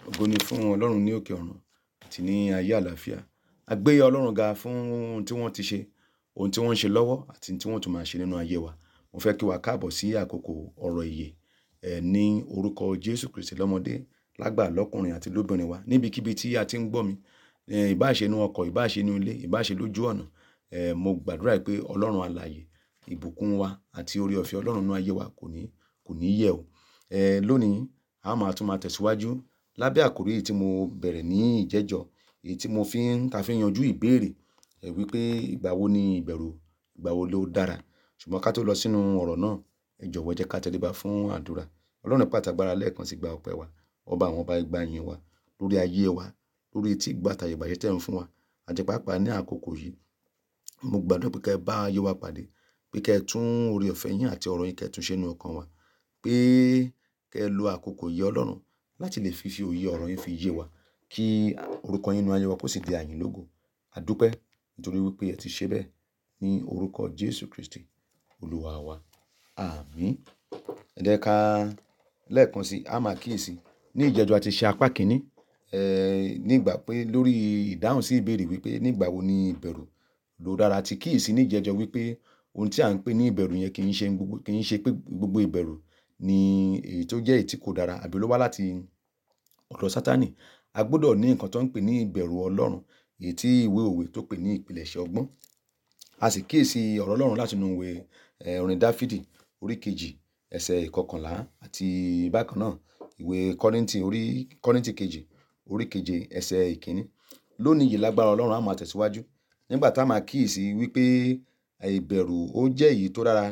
Ògo ni fún Ọlọ́run ní òkè ọ̀run àti ní ayé àlàáfíà. A gbé Ọlọ́run ga fún ohun tí wọ́n ti ṣe, ohun tí wọ́n ń ṣe lọ́wọ́ àti tí wọ́n tún máa ṣe nínú ayé wa. Mo fẹ́ kí wa káàbọ̀ sí àkókò ọ̀rọ̀ ìyè ní orúkọ Jésù Kristi lọ́mọdé, lágbà, lọ́kùnrin àti lóbìnrin wa. Níbikíbi tí a ti ń gbọ́ mi, ìbá ṣe inú ọkọ̀, ìbá ṣe inú ilé, ìbá ṣe lójú ọ̀nà, mo gbàdúrà pé Ọlọ́run alààyè, ìbùkún wa àti oore ọ̀fẹ́ Ọlọ́run nínú ayé wa kò ní yẹ̀ o. Lónìí, a máa tún máa tẹ̀síwájú lábẹ́ àkòrí èyí tí mo bẹ̀rẹ̀ ní ìjẹ́jọ́, èyí tí ta fi ń yanjú ìbéèrè wípé ìgbà wo ni ìbẹ̀rù, ìgbà wo ló dára. Ṣùgbọ́n ká tó lọ sínú ọ̀rọ̀ náà, ẹ jọ̀wọ́ ẹ jẹ́ ká tẹríba fún àdúrà. Ọlọ́run ipá àti agbára lẹ́ẹ̀kan sí gba ọpẹ́ wa, ọba àwọn ọba gba ìyìn wa lórí ayé wa, lórí etí ìgbọ́ àti ààyè ìbàjẹ́ tẹ́ ń fún wa. Àti pàápàá ní àkókò yìí, mo gbàdúrà pé kí ẹ bá ayé wa pàdé, pé kí ẹ tún oore ọ̀fẹ́ yín àti ọ̀rọ̀ yín kí ẹ tún ṣe nínú ọkàn wa, pé kí ẹ lo àkókò yìí Ọlọ́run láti lè fi òye ọ̀rọ̀ yín fi yé wa, kí orúkọ yín nínú ayé wa kó sì di àyìn lógo. A dúpẹ́ nítorí wípé ẹ ti ṣe bẹ́ẹ̀ ní orúkọ Jésù Kristi Olúwa wa. Àmín. Ẹ jẹ́ ká lẹ́ẹ̀kan sí, a máa kíyèsi. Ní ìjẹ́jọ́ a ti ṣe apá kìíní, nígbà pé lórí ìdáhùn sí ìbéèrè wípé nígbà wo ni ìbẹ̀rù ló dára. A ti kíyèsi ní ìjẹ́jọ́ wípé ohun tí à ń pè ní ìbẹ̀rù yẹn kì í ṣe pé gbogbo ìbẹ̀rù ni èyí tó jẹ́ èyí tí kò dára àbí ló wá láti ọ̀dọ̀ Sátánì. A gbọdọ̀ ní nǹkan tó ń pè ní ìbẹ̀rù Ọlọ́run, èyí tí ìwé òwe tó pè ní ìpìlẹ̀ṣẹ̀ ọgbọ́n. A sì kíyèsi ọ̀rọ̀ Ọlọ́run láti inú ìwé orin Dáfídì orí kejì ẹsẹ̀ ìkọkànlá àti bákan náà ìwé Kọ́ríńtì kejì orí keje ẹsẹ̀ ìkíní. Lónìí yìí lágbára Ọlọ́run a máa tẹ̀síwájú nígbà tá a máa kíyèsi wípé ìbẹ̀rù jẹ́ èyí tó dára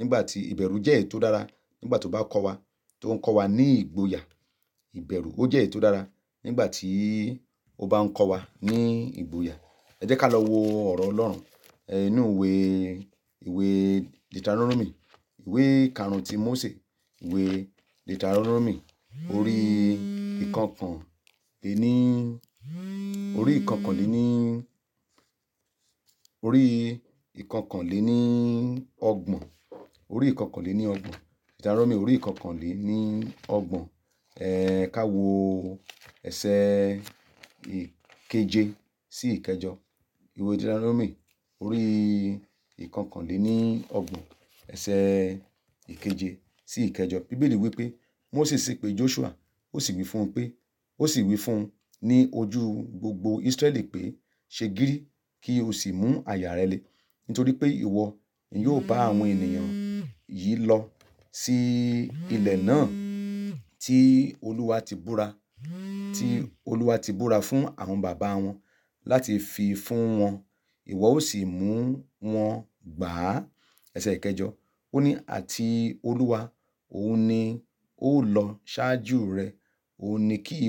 nígbà tó bá kọ́ wa, tó ń kọ́ wa ní ìgboyà. Ìbẹ̀rù ó jẹ́ èyí tó dára nígbà tí ó bá ń kọ́ wa ní ìgboyà. Ẹ jẹ́ ká lọ wo ọ̀rọ̀ Ọlọ́run inú ìwé Deuteronomy, ìwé karùn-ún ti Mósè, ìwé Deuteronomy orí ìkọkànléní ọgbọ̀n. Deuteronomy orí ìkọkànléní ọgbọ̀n. Ká wo ẹsẹ̀ ìkeje sí ìkẹjọ. Ìwé Deuteronomy orí ìkọkànléní ọgbọ̀n ẹsẹ̀ ìkeje sí ìkẹjọ. Bíbélì wípé Mósè sì pe Joshua, ó sì wí fún un ní ojú gbogbo Israẹli pé, ṣe gírí kí o sì mú àyà rẹ le, nítorí pé ìwọ ni yóò bá àwọn ènìyàn yìí lọ sí ilẹ̀ náà tí Olúwa ti búra fún àwọn bàbá wọn láti fi fún wọn. Ìwọ ó sì mú wọn gbà á. Ẹsẹ̀ ìkẹjọ. Ó ní àti Olúwa, òun ni ó lọ ṣáájú rẹ, òun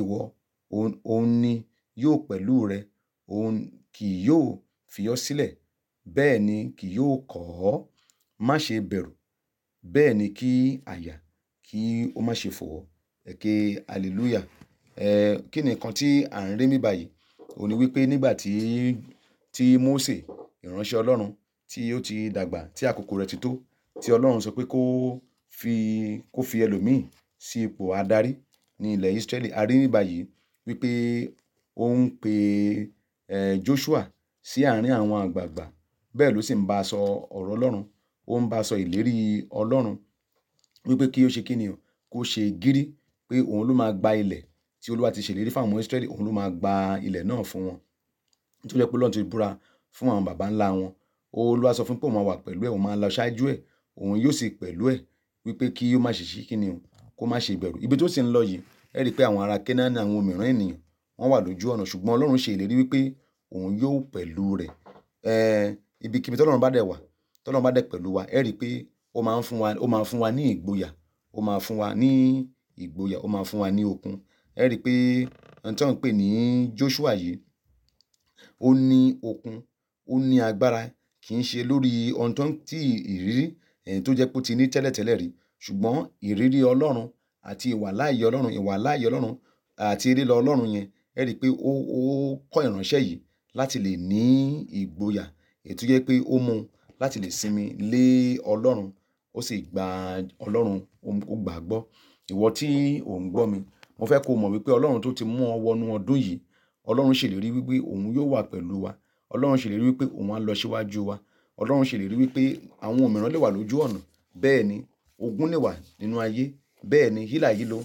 ni yóò pẹ̀lú rẹ, òun kì yóò fi ọ́ sílẹ̀, bẹ́ẹ̀ ni kì yóò kọ̀ ọ́. Má ṣe bẹ̀rù, bẹ́ẹ̀ ni kí àyà kí ó má ṣe fò ọ́. Ẹ ké hallelujah. Kí ni nǹkan tí à ń rí níbí báyìí? Ó ní wípé nígbà tí Mósè, ìránṣẹ́ Ọlọ́run, tí ó ti dàgbà, tí àkókò rẹ̀ ti tó, tí Ọlọ́run sọ pé kó fi ẹlòmíì sí ipò adarí ní ilẹ̀ Israẹli. A rí níbí báyìí wípé ó ń pe Joshua sí àárín àwọn àgbààgbà. Bẹ́ẹ̀ ló sì ń bá a sọ ọ̀rọ̀ Ọlọ́run. Ó ń bá a sọ ìlérí Ọlọ́run wípé kí ó ṣe kíni o, kó ṣe gírí pé òun ló máa gba ilẹ̀ tí Olúwa ti ṣèlérí fún àwọn ọmọ Israẹli, òun ló máa gba ilẹ̀ náà fún wọn. Nítorí pé Ọlọ́run ti búra fún àwọn baba ńlá wọn. Olúwa sọ fún pé òun máa wà pẹ̀lú ẹ̀, òun máa lọ ṣáájú ẹ̀, òun yóò sì pẹ̀lú ẹ̀ wípé kí ó má ṣe ṣí kíni o, kó má ṣe bẹ̀rù. Ibi tó sì ń lọ yìí, ẹ rí pé àwọn ará Kénáánì, àwọn òmìrán ènìyàn, wọ́n wà lójú ọ̀nà, ṣùgbọ́n Ọlọ́run ṣe ìlérí wípé òun yóò pẹ̀lú rẹ̀. Ibikíbi tí Ọlọ́run bá dẹ̀ wà, tí Ọlọ́run bá dẹ̀ pẹ̀lú wa, ẹ rí pé ó máa ń fún wa ní ìgboyà, ó máa fún wa ní okun. Ẹ rí pé ohun tí wọ́n ń pè ní Joshua yìí, ó ní okun, ó ní agbára, kì í ṣe lórí ohun tí ìrírí tó jẹ́ pé ó ti ní tẹ́lẹ̀tẹ́lẹ̀ rí, ṣùgbọ́n ìrírí Ọlọ́run àti ìwàláàyè Ọlọ́run àti rílọ Ọlọ́run yẹn. Ẹ rí pé ó kọ́ ìránṣẹ́ yìí láti lè ní ìgboyà, èyí tó jẹ́ pé ó mú un láti lè sinmi lé Ọlọ́run, ó sì gba Ọlọ́run, ó gbà á gbọ́. Ìwọ tí ò ń gbọ́ mi, mo fẹ́ kó mọ̀ wípé Ọlọ́run tó ti mú ọ wọnú ọdún yìí, Ọlọ́run ṣèlérí wípé òun yóò wà pẹ̀lú wa. Ọlọ́run ṣèlérí wípé òun á lọ síwájú wa. Ọlọ́run ṣèlérí wípé àwọn òmíràn lè wà lójú ọ̀nà. Bẹ́ẹ̀ ni, ogun lè wà nínú ayé. Bẹ́ẹ̀ ni, hílàhílo,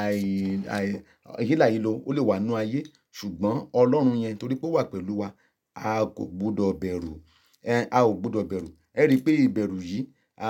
hílàhílo ó lè wà nínú ayé. Ṣùgbọ́n Ọlọ́run yẹn torí pé ó wà pẹ̀lú wa, a kò gbọdọ̀ bẹ̀rù. A ò gbọdọ̀ bẹ̀rù. Ẹ rí i pé ìbẹ̀rù yìí,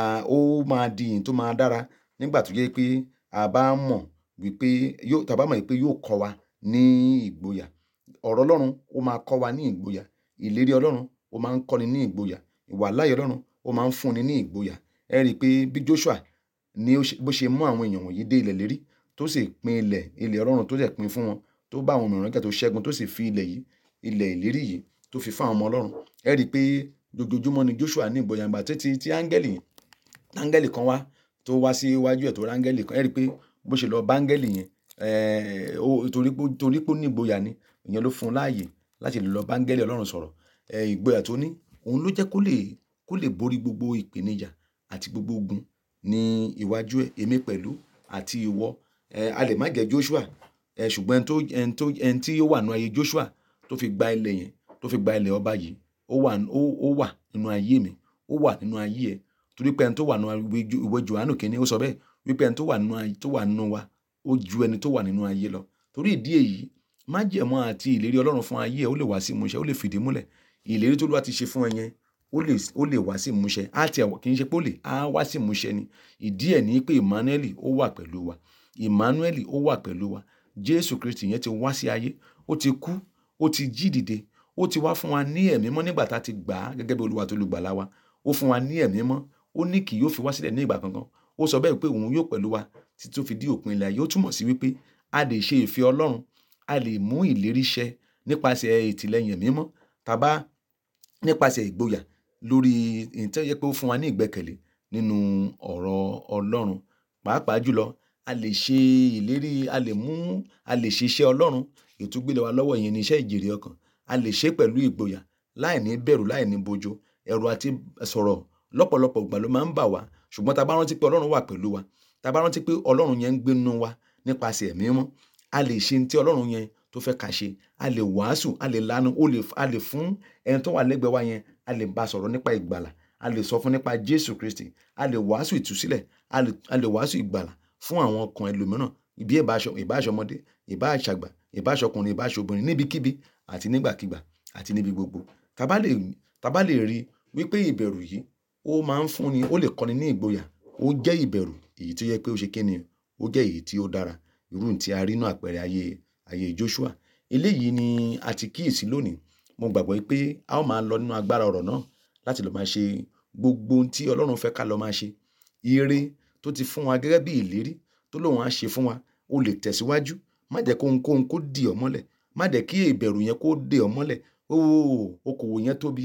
ó máa di ìyìn tó máa dára nígbà tó jẹ́ pé a bá mọ̀ wípé tá bá mọ̀ wípé yóò kọ́ wa ní ìgboyà. Ọ̀rọ̀ Ọlọ́run ó máa kọ́ wa ní ìgboyà. Ìlérí Ọlọ́run ó máa ń kọ́ni ní ìgboyà. Ìwàláàyè Ọlọ́run ó máa ń fúnni ní ìgboyà. Ẹ rí i pé bí Joshua ní bó ṣe mú àwọn èèyàn wọ̀nyí dé ilẹ̀ ìlérí tó sì pín ilẹ̀ Ọlọ́run tó dẹ̀ pín fún wọn, tó bá àwọn mìíràn jà tó ṣẹ́gun tó sì fi ilẹ̀ yìí, ilẹ̀ ìlérí yìí tó fi fún àwọn ọmọ Ọlọ́run. Ẹ rí i pé ojoojúmọ́ ni Joshua ní ìgboyà. Ìgbà tí áńgẹ́lì kan wá tó wá sí iwájú ẹ̀ tó rí áńgẹ́lì kan. Ẹ rí i pé bó ṣe lọ bá áńgẹ́lì yẹn, torí pé ó ní ìgboyà ni, ìyẹn ló fún un láàyè láti lè lọ bá áńgẹ́lì Ọlọ́run sọ̀rọ̀. Ìgboyà tó ní òun ló jẹ́ kó lè borí gbogbo ìpèníjà àti gbogbo ogun ní iwájú ẹ̀. Èmi pẹ̀lú àti ìwọ, a lè má jẹ́ Joshua, ṣùgbọ́n ẹni tí ó wà nínú ayé Joshua tó fi gba ilẹ̀ yẹn, tó fi gba ilẹ̀ ọba yìí, ó wà nínú ayé mi, ó wà nínú ayé ẹ̀. Torí pé ẹni tó wà nínú ìwé Jòhánù kìíní ó sọ bẹ́ẹ̀ wípé ẹni tó wà nínú wa ó ju ẹni tó wà nínú ayé lọ. Torí ìdí èyí, májẹ̀mú àti ìlérí Ọlọ́run fún ayé ẹ ó lè wá sí ìmúṣẹ, ó lè fìdí múlẹ̀. Ìlérí tí Olúwa ti ṣe fún ẹ yẹn ó lè wá sí ìmúṣẹ. Kì í ṣe pé á wá sí ìmúṣẹ ni. Ìdí ẹ̀ ní pé Emmanuel ó wà pẹ̀lú wa. Emmanuel ó wà pẹ̀lú wa. Jésù Kristi yẹn ti wá sí ayé, ó ti kú, ó ti jí dìde, ó ti wá fún wa ní ẹ̀mí mọ́ nígbà tá a ti gbà á gẹ́gẹ́ bí Olúwa àti olùgbàlà wa. Ó fún wa ní ẹ̀mí mọ́. Ó ní kì yóò fi wá sílẹ̀ ní ìgbà kankan. Ó sọ bẹ́ẹ̀ pé òun yóò pẹ̀lú wa títí tó fi dé òpin ilẹ̀ ayé. Ó túmọ̀ sí wípé a lè ṣe ìfẹ́ Ọlọ́run, a lè mú ìlérí ṣẹ nípasẹ̀ ìtìlẹ́yìn ẹ̀mí mọ́, tàbí nípasẹ̀ ìgboyà lórí èyí tó yẹ pé ó fún wa ní ìgbẹ́kẹ̀lé nínú ọ̀rọ̀ Ọlọ́run. Pàápàá jùlọ, a lè ṣe ìlérí, a lè ṣe iṣẹ́ Ọlọ́run èyí tó gbé lé wa lọ́wọ́, ìyẹn ni iṣẹ́ ìjèrè ọkàn. A lè ṣe pẹ̀lú ìgboyà, láìní bẹ̀rù, láìní bojo. Ẹ̀rù àti sọ̀rọ̀ lọ́pọ̀lọpọ̀ ìgbà ló máa ń bà wá. Ṣùgbọ́n tá bá rántí pé Ọlọ́run wà pẹ̀lú wa, tá bá rántí pé Ọlọ́run yẹn ń gbé nínú wa nípasẹ̀ ẹ̀mí mọ́, a lè ṣe ohun tí Ọlọ́run yẹn tó fẹ́ ká ṣe. A lè wàásù, a lè lanu, a lè fún ẹni tó wà lẹ́gbẹ̀ẹ́ wa yẹn, a lè bá sọ̀rọ̀ nípa ìgbàlà, a lè sọ fún nípa Jésù Kristi, a lè wàásù ìtúsílẹ̀, a lè wàásù ìgbàlà fún àwọn ọkàn ẹlòmíràn. Ìbá àṣọmọdé, ìbá àṣàgbà, ìbá àṣọkùnrin, ìbá àṣobìnrin, níbikíbi àti nígbàkígbà àti níbi gbogbo. Tá bá lè rí wípé ìbẹ̀rù yìí ó máa ń fúnni, ó lè kọ́ni ní ìgboyà. Ó jẹ́ ìbẹ̀rù èyí tó yẹ pé ó ṣe kíni, ó jẹ́ èyí tí ó dára. Irú tí a rí nínú àpẹẹrẹ ayé Joshua. Eléyìí ni a ti kíyèsí lónìí. Mo gbàgbọ́ wípé a ó máa lọ nínú agbára ọ̀rọ̀ náà láti lọ máa ṣe gbogbo ohun tí Ọlọ́run fẹ́ ká lọ máa ṣe. Ire tó ti fún wa gẹ́gẹ́ bí ìlérí tó lóun á ṣe fún wa, ó lè tẹ̀síwájú. Má jẹ́ kó ohunkóhun kó dì ọ́ mọ́lẹ̀. Má jẹ́ kí ìbẹ̀rù yẹn kó dè ọ́ mọ́lẹ̀. Okòwò yẹn tóbi.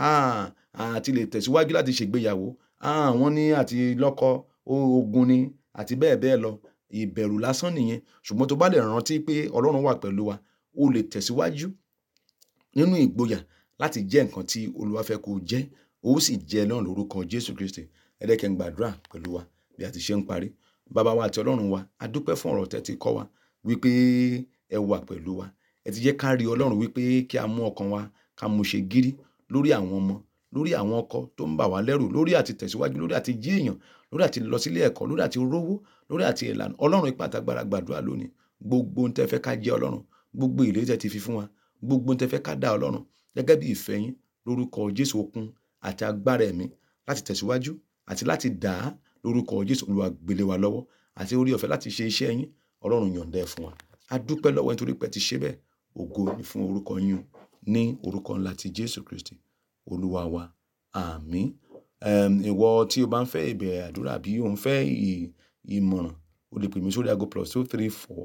Àti lè tẹ̀síwájú láti ṣègbéyàwó. Wọ́n ní àti lọ́kọ ogun ni àti bẹ́ẹ̀ bẹ́ẹ̀ lọ. Ìbẹ̀rù lásán nìyẹn. Ṣùgbọ́n tó bá lè rántí pé Ọlọ́run wà pẹ̀lú wa, ó lè tẹ̀síwájú nínú ìgboyà láti jẹ́ nǹkan tí Olúwa fẹ́ kó jẹ́. Ó sì jẹ́ náà lórúkọ Jésù Kristi. Ẹ jẹ́ kí n gbàdúrà pẹ̀lú wa bí a ti ṣe ń parí. Baba wa àti Ọlọ́run wa, a dúpẹ́ fún ọ̀rọ̀ tẹ́ ti kọ́ wa wípé ẹ wà pẹ̀lú wa. Ẹ ti jẹ́ ká rí Ọlọ́run wípé kí a mú ọkàn wa ká mú ṣe gírí lórí àwọn ọmọ, lórí àwọn ọkọ tó ń bà wá lẹ́rù, lórí àti tẹ̀síwájú, lórí àti jí èèyàn, lórí àti lọ sílé ẹ̀kọ́, lórí àti rówó, lórí àti ìlànà. Ọlọ́run ipá àtàgbàrà gbàdúrà lónìí. Gbogbo ohun tẹ́ fẹ́ ká jẹ́ Ọlọ́run, gbogbo ìlérí tẹ́ ti fi fún wa, gbogbo ohun tẹ́ fẹ́ ká dá Ọlọ́run gẹ́gẹ́ bí ìfẹ́ yín lórúkọ Jésù, okun àti agbára ẹ̀mí láti tẹ̀síwájú àti láti dà á lórúkọ Jésù. Olúwa gbé lé wa lọ́wọ́ àti orí ọ̀fẹ́ láti ṣe iṣẹ́ yín. Ọlọ́run yọ̀ǹda ẹ̀ fún wa. A dúpẹ́ lọ́wọ́ yín nítorí pé ẹ ti ṣe bẹ́ẹ̀. Ògo ni fún orúkọ yín ní orúkọ ńlá ti Jésù Kristi Olúwa wa. Àmín. Ìwọ tí o bá ń fẹ́ ìbẹ̀rẹ̀ àdúrà bí o ń fẹ́ ìmọ̀ràn, o lè pè mí sórí ago +234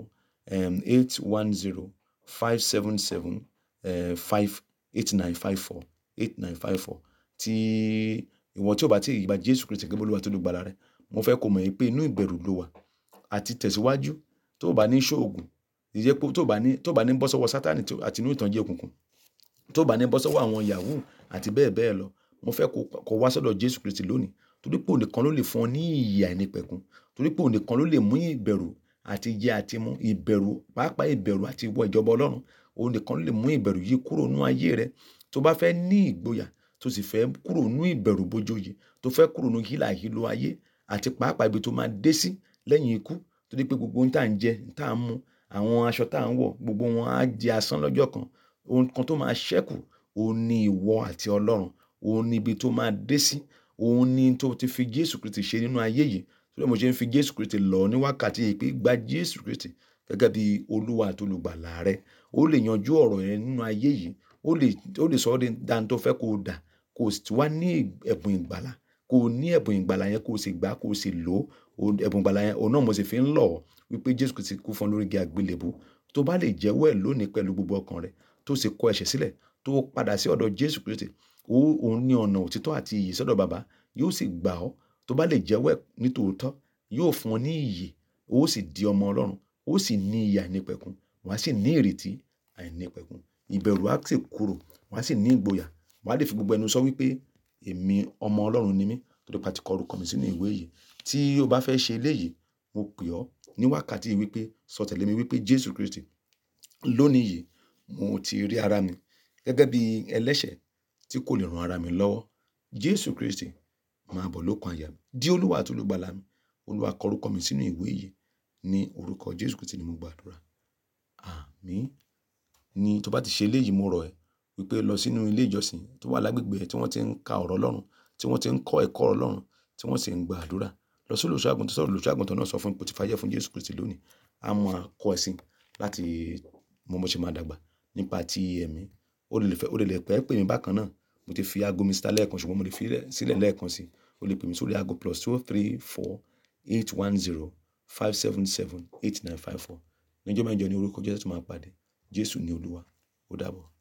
810 577 8954. Tí ìwọ tí o bá ti gba Jésù Kristi gẹ́gẹ́ bí Olúwa àti olùgbàlà rẹ, mo fẹ́ kó mọ̀ pé inú ìbẹ̀rù ló wà àti tẹ̀síwájú. Tó bá ní ṣoògùn, ìjẹ́ pé tó bá ní bọ́ sọ́wọ́ Sátánì àti inú ìtànjẹ òkùnkùn, tó bá ní bọ́ sọ́wọ́ àwọn yahoo àti bẹ́ẹ̀ bẹ́ẹ̀ lọ, mo fẹ́ kó wá sọ́dọ̀ Jésù Kristi lónìí. Torí pé òun nìkan ló lè fún ọ ní ìyè àìnípẹ̀kun. Torí pé òun nìkan ló lè mú ìbẹ̀rù àti jẹ àti mu, ìbẹ̀rù, pàápàá ìbẹ̀rù àti wọ ìjọba Ọlọ́run. Òun nìkan ló lè mú ìbẹ̀rù yìí kúrò nínú ayé rẹ. Tó bá fẹ́ ní ìgboyà, tó sì fẹ́ kúrò nínú ìbẹ̀rù bojo yìí, tó fẹ́ kúrò nínú hílàhílo ayé àti pàápàá ibi tó máa dé sí lẹ́yìn ikú, tó dé pé gbogbo ohun tá à ń jẹ, tá à ń mu, àwọn aṣọ tá à ń wọ̀, gbogbo wọn á di asán lọ́jọ́ kan. Ohun kan tó máa ṣẹ́kù, òun ni ìwọ àti Ọlọ́run. Òun ni ibi tó máa dé sí. Òun ni tó ti fi Jésù Kristi ṣe nínú ayé yìí. Torí ẹ mo ṣe ń fi Jésù Kristi lọ̀ ọ́ ní wákàtí yìí pé gba Jésù Kristi gẹ́gẹ́ bí Olúwa àti olùgbàlà rẹ. Ó lè yanjú ọ̀rọ̀ rẹ nínú ayé yìí. Ó lè sọ ọ́ dá n tó fẹ́ kó dà, kó o sì tún wá ní ẹ̀bùn ìgbàlà. Kó o ní ẹ̀bùn ìgbàlà yẹn, kó o sì gbà, kó o sì lò ó. Ẹ̀bùn ìgbàlà yẹn, òun náà mo sì fi ń lọ̀ ọ́ wípé Jésù Kristi kú fún ọ lórí igi àgbélébùú. Tó bá lè jẹ́wọ́ ẹ̀ lónìí pẹ̀lú gbogbo ọkàn rẹ, tó sì kọ ẹ̀ṣẹ̀ sílẹ̀, tó padà sí ọ̀dọ̀ Jésù Kristi, òun ní ọ̀nà òtítọ́ àti ìyè sọ́dọ̀ Baba, yóò sì gbà ọ́. Tó bá lè jẹ́wọ́ ẹ̀ ní tòótọ́, yóò fún ọ ní ìyè, ó sì di ọmọ Ọlọ́run, ó sì ní ìyè àìnípẹ̀kun, wà á sì ní ìrètí àìnípẹ̀kun. Ìbẹ̀rù á sì kúrò, wà á sì ní ìgboyà. Wà á lè fi gbogbo ẹnu sọ wípé èmi ọmọ Ọlọ́run ni mí, torí pé a ti kọ orúkọ mi sínú ìwé yìí. Tí o bá fẹ́ ṣe eléyìí, mo pè ọ́ ní wákàtí yìí wípé sọ tẹ̀lé mi wípé Jésù Kristi, lónìí yìí mo ti rí ara mi gẹ́gẹ́ bí ẹlẹ́ṣẹ̀ tí kò lè ran ara mi lọ́wọ́. Jésù Kristi, máa bọ̀ lókan àyà mi. Di Olúwa àti olùgbàlà mi. Olúwa kọ orúkọ mi sínú ìwé yìí. Ní orúkọ Jésù Kristi ni mo gbàdúrà. Àmín. Ní tó bá ti ṣe eléyìí, mo rọ̀ ẹ́ wípé lọ sínú ilé ìjọsìn tó wà lágbègbè tí wọ́n ti ń ka ọ̀rọ̀ Ọlọ́run, tí wọ́n ti ń kọ́ ẹ̀kọ́ Ọlọ́run, tí wọ́n sì ń gba àdúrà. Lọ sí olùṣọ́-àgùntàn náà sọ fún pé ó ti fayé fún Jésù Kristi lónìí. A máa kọ́ ẹ sí láti mọ bó ṣe máa dàgbà nípa ti ẹ̀mí. O lè pẹ́ pè mí bákan náà. Mo ti fi ago mi síta lẹ́ẹ̀kan, ṣùgbọ́n mo lè fi sílẹ̀ lẹ́ẹ̀kan sí. O lè pè mí sórí ago +234 810 577 8954. Ní ọjọ́ mẹ́jọ ní orúkọ Jésù máa pàdé. Jésù ni Olúwa. Ó dàbọ̀.